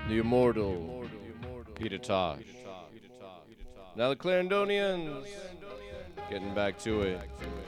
the immortal Peter Tosh. Now the Clarendonians getting back to it.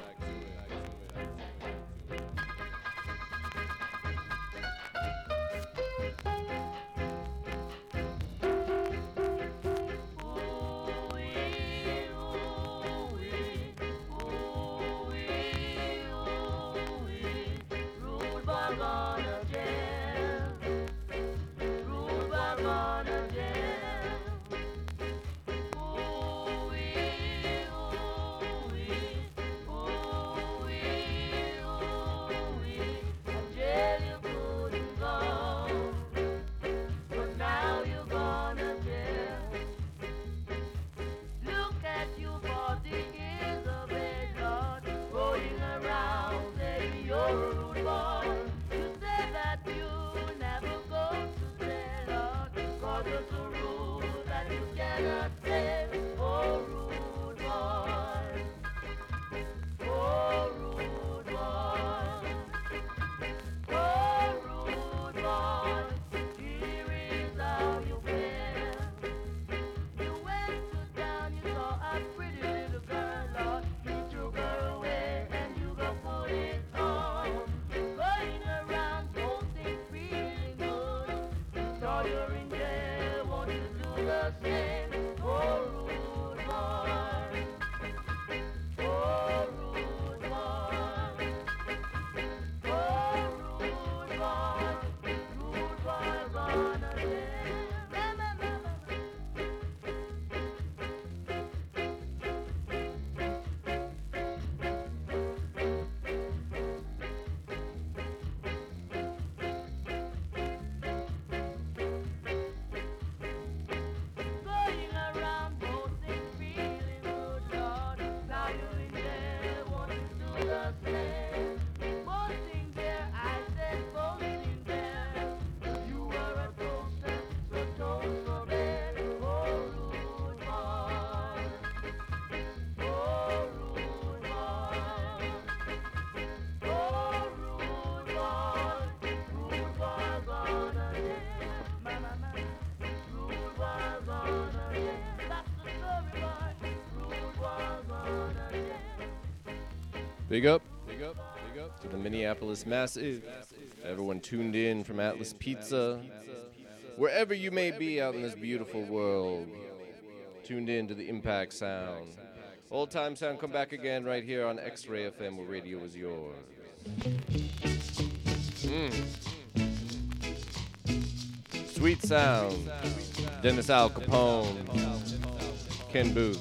Big up to the Minneapolis Massive. Everyone tuned in from Atlas Pizza. Wherever you may be out in this beautiful world, tuned in to the Impact Sound. Old Time Sound, come back again right here on X-Ray FM, where radio is yours. Sweet Sound, Dennis Al Capone, Ken Booth.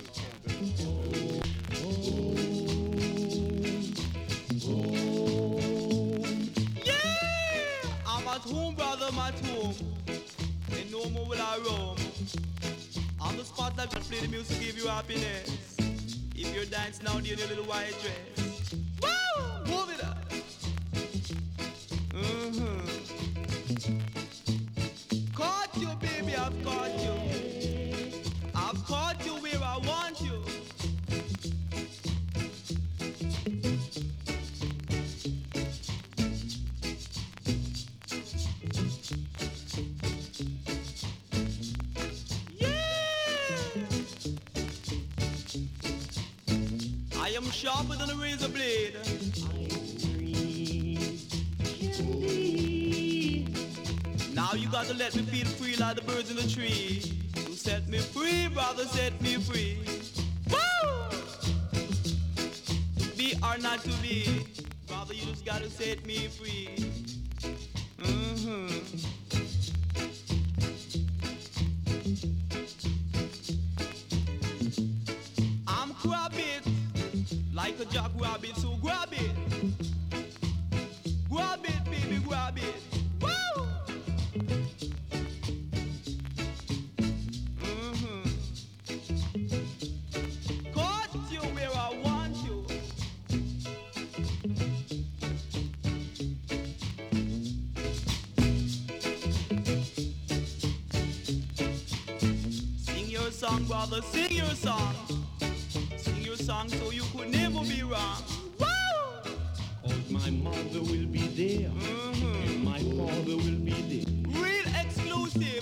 Home, brother, I'm at home. And no more will I roam. On the spot, I just play the music, give you happiness. If you're dancing now, in your little white dress. Woo! Move it up. Caught you, baby, I've caught you. I've caught you where I want you. I am sharper than a razor blade. Now you got to let me feel free like the birds in the tree. You set me free, brother, set me free. Woo! To be or not to be, brother, you just got to set me free. I'm grab it like a jackrabbit, so grab it. Grab it, baby, grab it. Woo! Caught you where I want you. Sing your song, brother, sing your song. Sing your song so you could never be wrong. Woo! Cause my mother will be there, and my father will be there. Real exclusive.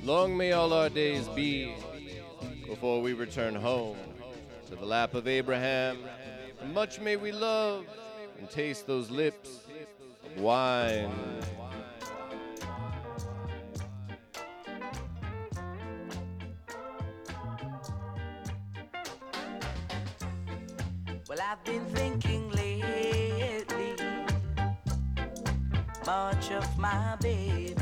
Long may all our days be before we return home to the lap of Abraham. And much may we love and taste those lips of wine. Well, I've been thinking lately much of my baby,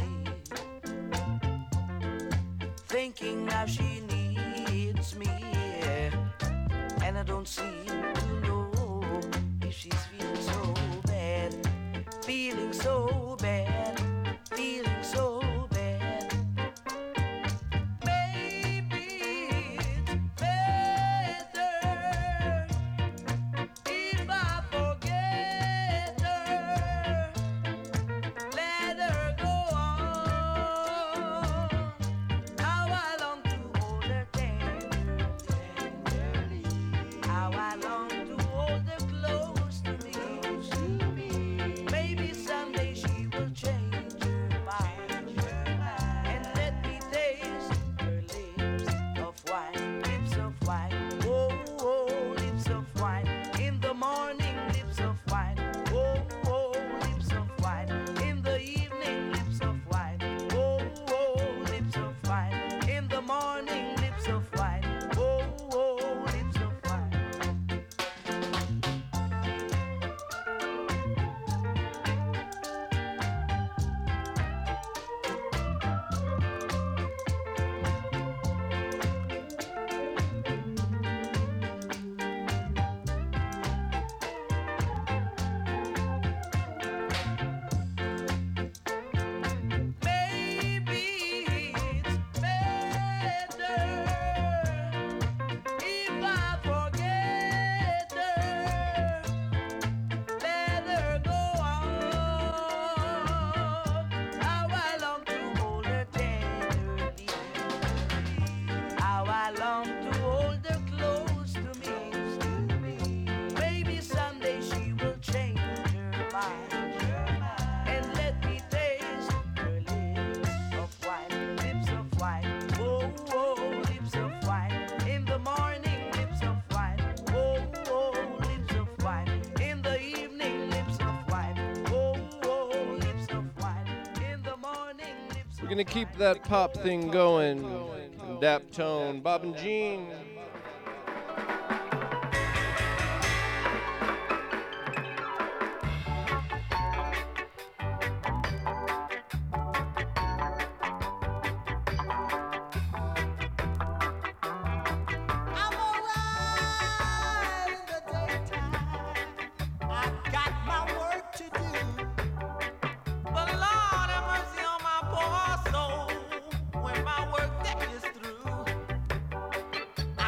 thinking how she needs me, and I don't seem to know if she's feeling so bad, feeling so bad, feeling so bad. Maybe it's better if I forget her, let her go on. How I long to hold her tenderly, how I long to hold her close to me. Maybe someday she will change her mind and let me taste her lips of wine, lips of wine. Oh, oh, lips of wine. In the morning, lips of wine. Oh, oh, lips of wine. In the evening, lips of wine. Oh, oh, lips of wine. In the morning, lips of wine. Oh, oh, lips of wine. Maybe it's better if I forget her, let her go on. How I long to hold her tenderly, how I long to hold her close to me. Maybe someday she will change her mind and let me taste her lips of wine, lips of wine. Oh, oh, lips of wine. In the morning, lips of wine. Oh, oh, lips of wine. In the evening, lips of wine. Oh, oh, lips of wine. In the morning, lips We're of gonna keep that pop thing going. Dap tone, Bob and Jean. I'm alright in the daytime. I've got my work to do. But Lord have mercy on my poor soul when my work day is through.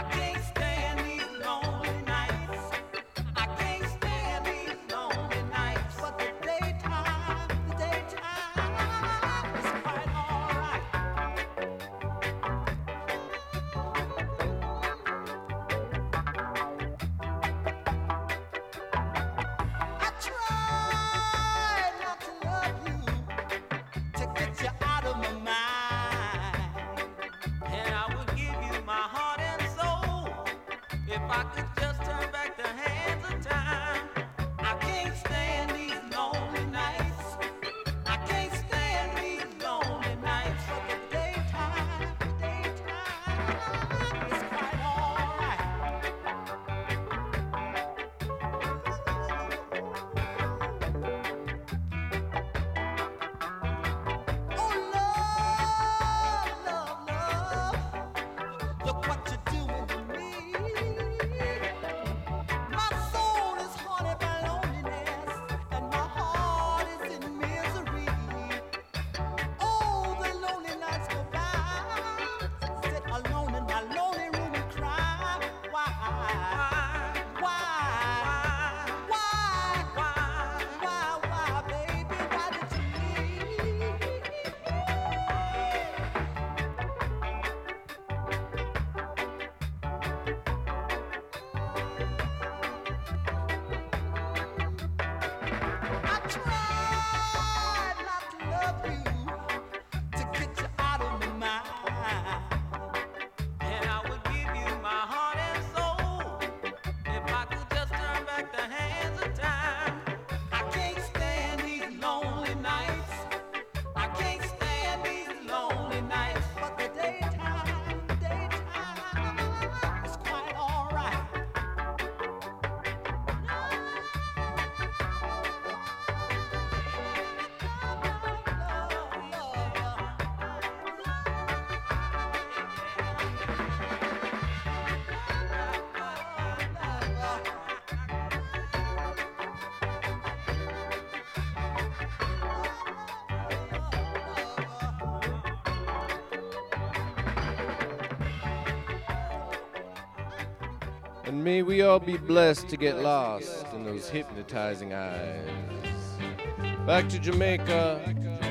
And may we all be blessed to get lost in those hypnotizing eyes. Back to Jamaica.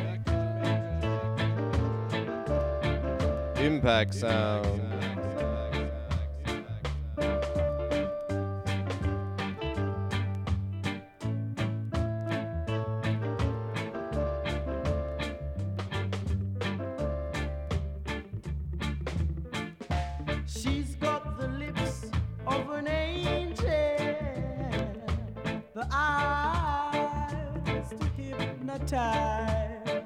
Impact sound. She's got the lips of an angel, the eyes to hypnotize.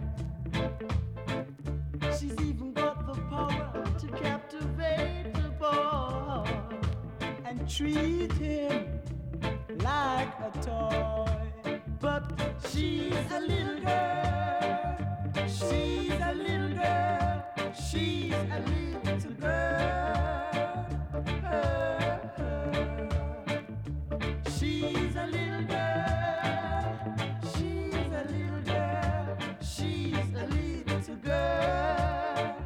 She's even got the power to captivate the boy and treat him like a toy. But she's a little girl, she's a little girl, she's a little girl. She's a little girl, she's a little girl, she's a little girl.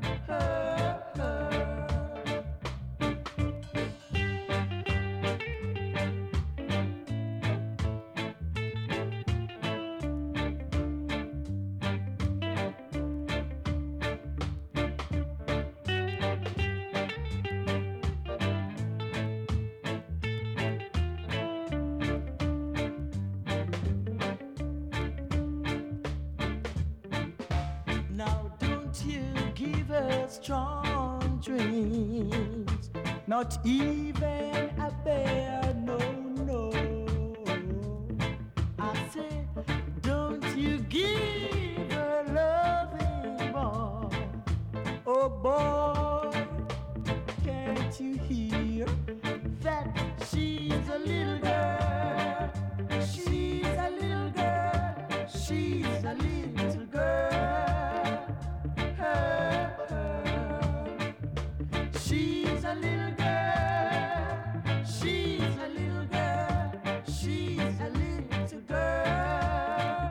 Now don't you give her strong dreams, not even a bear, no, no. I say, don't you give her loving, boy. Oh boy, can't you hear that she's a little girl, she's a little girl, she's a little girl. She's a little girl, she's a little girl, she's a little girl.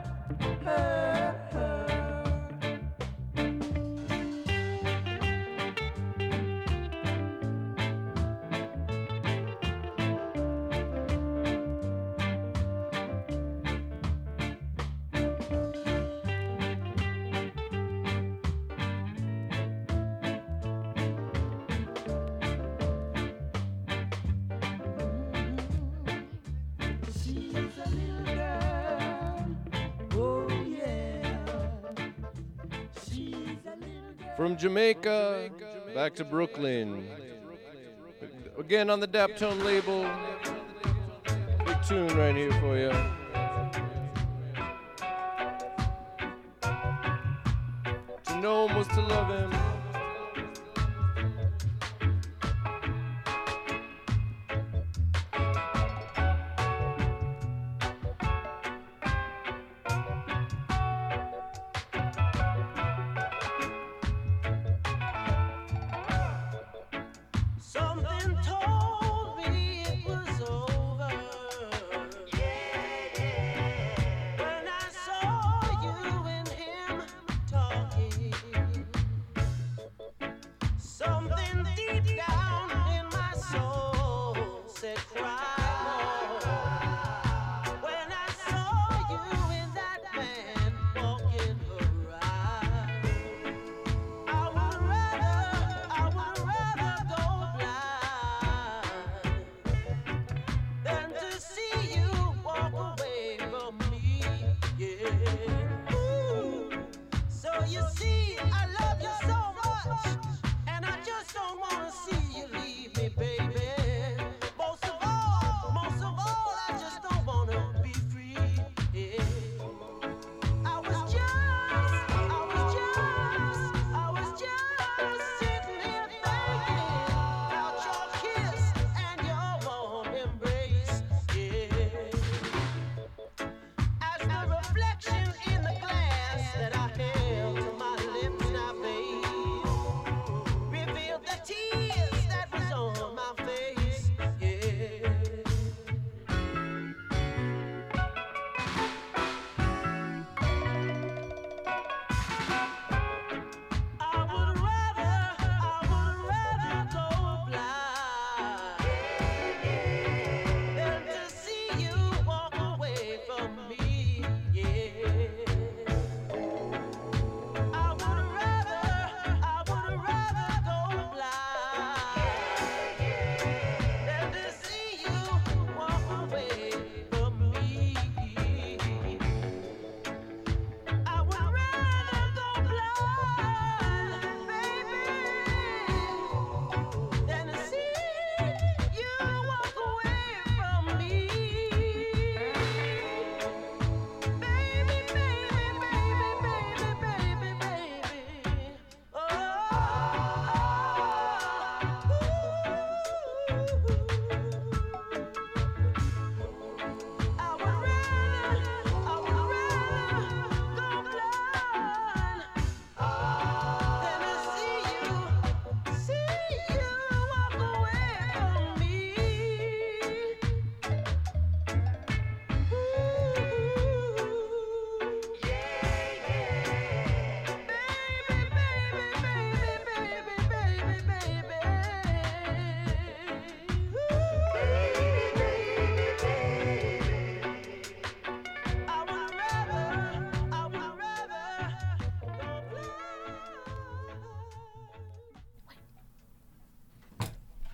She's a little girl, oh yeah. She's a little girl. From Jamaica, back to Brooklyn. Again on the Daptone label. Big tune right here for you. To know him was to love him. Something told me it was over. When I saw you and him talking.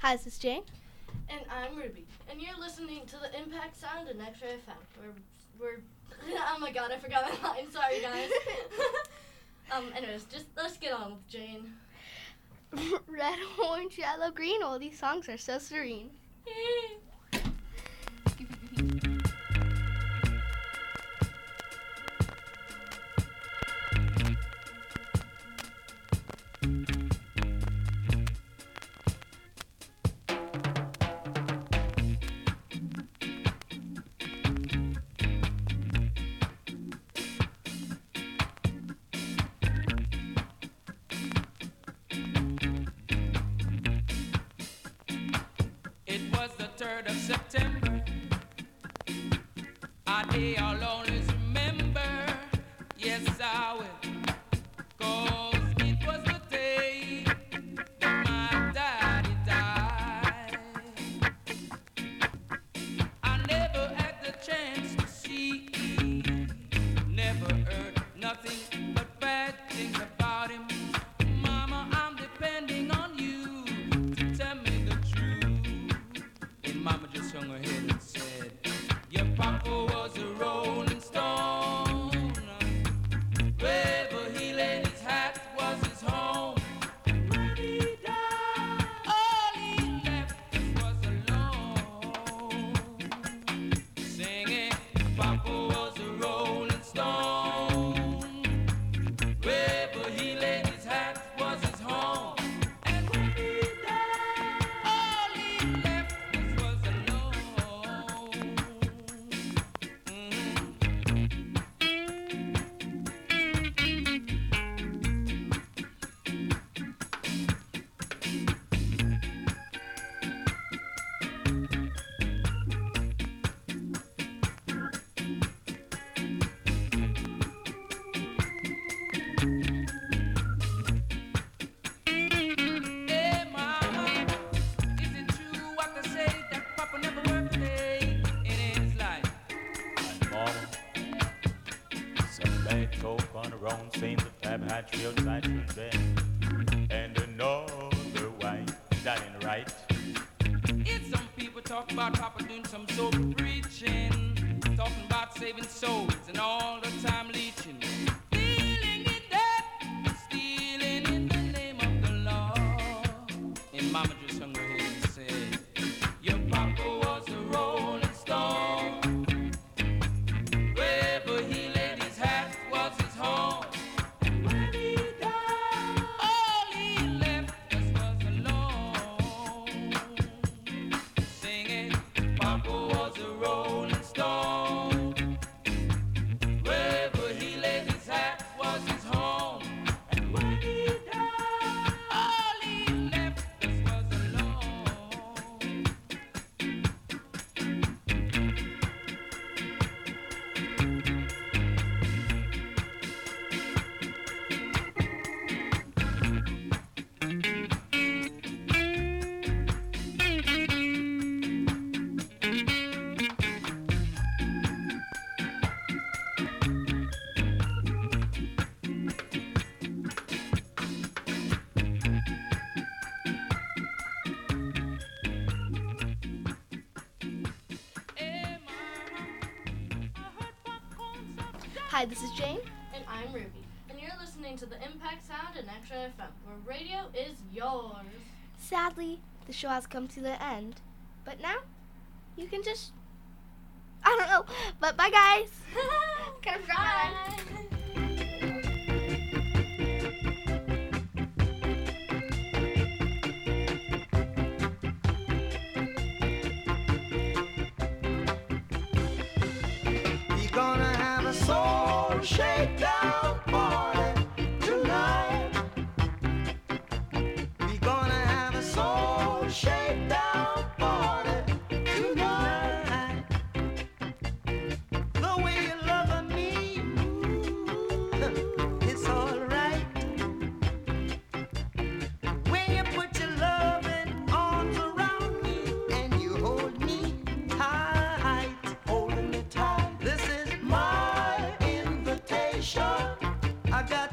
Hi, this is Jane. And I'm Ruby. And you're listening to the Impact Sound and X-Ray FM. We're oh my god, I forgot my line. Sorry, guys. Anyways, let's get on with Jane. Red, orange, yellow, green. All these songs are so serene. It was the 3rd of September, a day I'll always remember. Yes, I will, 'cause it was the day that my daddy died. I never had the chance to see, never heard nothing but bad things about him. Mama, I'm depending on you to tell me the truth. And Mama just hung her head and said, your papa was a rolling stone. Wherever he laid his hat was his home. And when he died, all he left us was alone. Singing, papa was a rolling stone. Wherever he laid his hat was his home. And when he died, all he left us was alone. Hey, Mama, is it true what they say that Papa never worked a day in his life? Mama, some late folk on the road seems to have had real tight children, and another wife that ain't right. It's some people talk about Papa doing some sober preaching, talking about saving souls and all the time leeching. Dealing in debt, stealing in the name of the law. And Mama just hung her head and said, your Papa was a rolling stone. Wherever he laid his hat was his home. And when he died, all he left us was alone. Singing, Papa was a rolling stone. Wherever he laid his hat was his home. And when he died, all he left us was alone. Hey, Mama, I heard popcorn sounds. Hi, this is Jane. And I'm Ruby. And you're listening to the Impact Sound and X-Ray FM, where radio is yours. Sadly, the show has come to the end. But now, you can just... I don't know. But bye, guys. Kind of dry. We're gonna have a soul shakedown party tonight. We're gonna have a soul shakedown party tonight. The way you love me, it's alright. When you put your loving arms around me and you hold me tight, holding me tight. This is my invitation. I got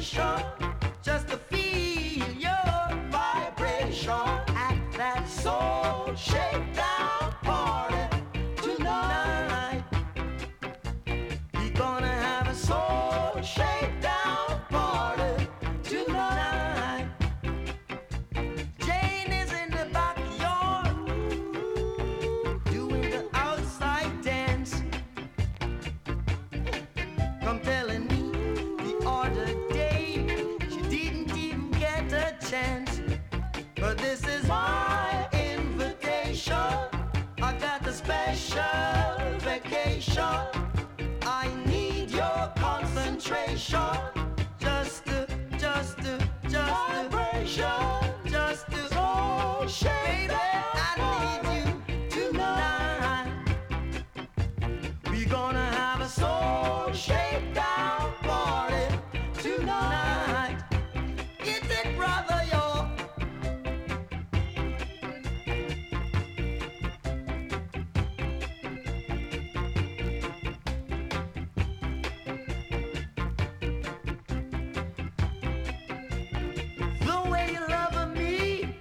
celebration, just to feel your vibration at that soul shakedown party tonight. We're gonna have a soul shakedown party tonight. Jane is in the backyard doing the outside dance. Come telling me the other day she didn't even get a chance. But this is my invitation. I got a special vacation. I need your concentration. Just to soul shake. Baby, I need you tonight. We're gonna have a soul shakedown party tonight. It's it, brother, yo. The way you love me,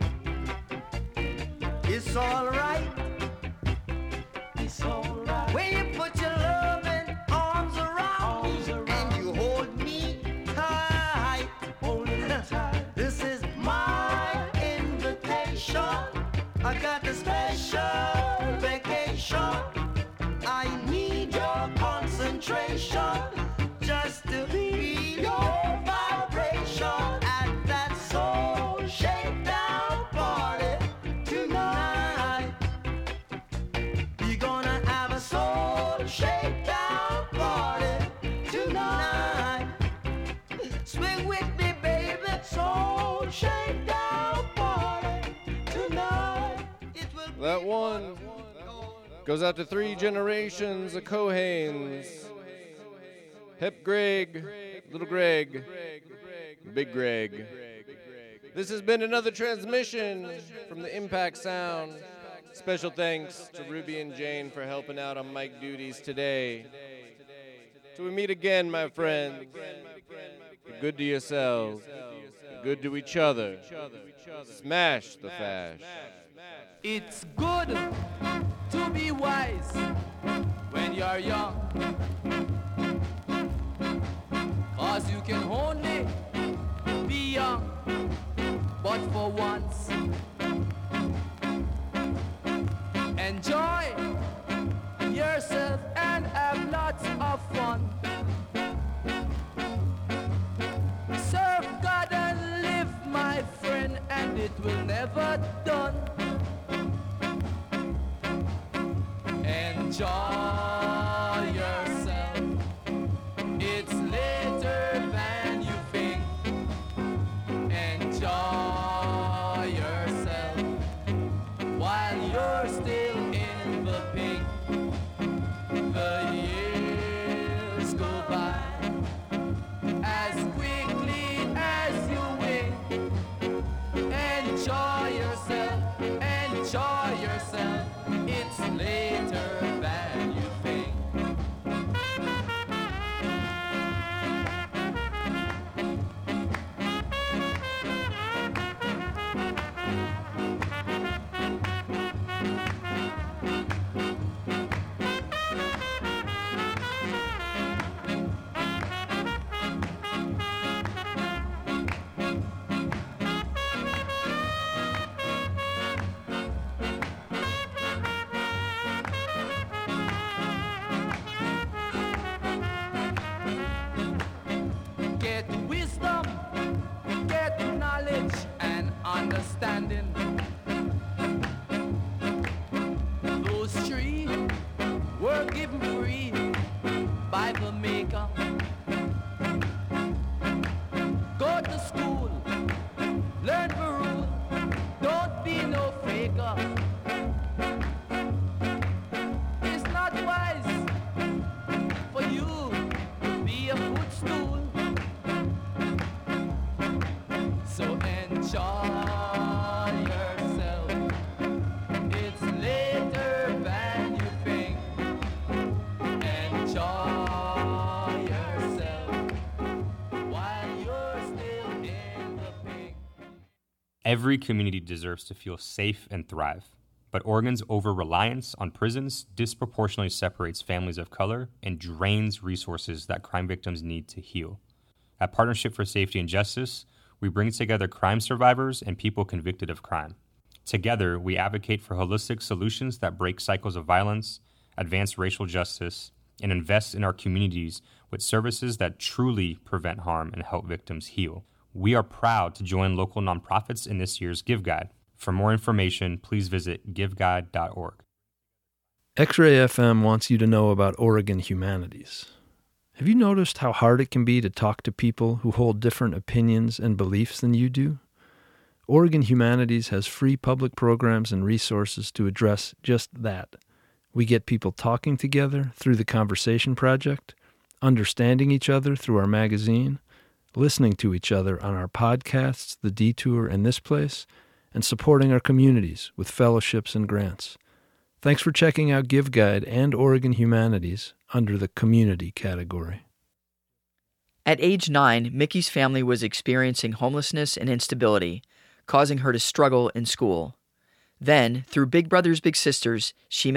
it's alright. It's alright. When you put your loving arms around me and you hold me tight. This is my invitation. I got a special vacation. I need your concentration just to feel your vibration at that soul shakedown party tonight. We're gonna have a soul shakedown party tonight. Swing with me, baby. Soul shakedown party tonight. It will That be one goes out to 3 generations of Cohanes. Hep Greg, Little Greg, Big Greg. This has been another transmission from the Impact Sound. Special thanks to Ruby and Jane for helping out on mic duties today. Till we meet again, my friends. Be good to yourselves. Be good to each other. Smash the fash. It's good to be wise when you're young, 'cause you can only be young but for once. Enjoy yourself and have lots of fun. Serve God and live, my friend, and it will never done. Enjoy yourself. It's later than you think. Enjoy yourself while you're still in the pink. The years go by as quickly as you wink. Enjoy yourself. Enjoy yourself. It's later than you think. Get wisdom, get knowledge and understanding. Those 3 were given free by the Maker. Go to school, learn the rule, don't be no faker. It's not wise for you to be a footstool. So enjoy yourself. It's later than you think. Enjoy Every community deserves to feel safe and thrive. But Oregon's over-reliance on prisons disproportionately separates families of color and drains resources that crime victims need to heal. At Partnership for Safety and Justice, we bring together crime survivors and people convicted of crime. Together, we advocate for holistic solutions that break cycles of violence, advance racial justice, and invest in our communities with services that truly prevent harm and help victims heal. We are proud to join local nonprofits in this year's Give Guide. For more information, please visit giveguide.org. X-Ray FM wants you to know about Oregon Humanities. Have you noticed how hard it can be to talk to people who hold different opinions and beliefs than you do? Oregon Humanities has free public programs and resources to address just that. We get people talking together through the Conversation Project, understanding each other through our magazine, listening to each other on our podcasts, The Detour and This Place, and supporting our communities with fellowships and grants. Thanks for checking out Give Guide and Oregon Humanities under the Community category. At age 9, Mickey's family was experiencing homelessness and instability, causing her to struggle in school. Then, through Big Brothers Big Sisters, she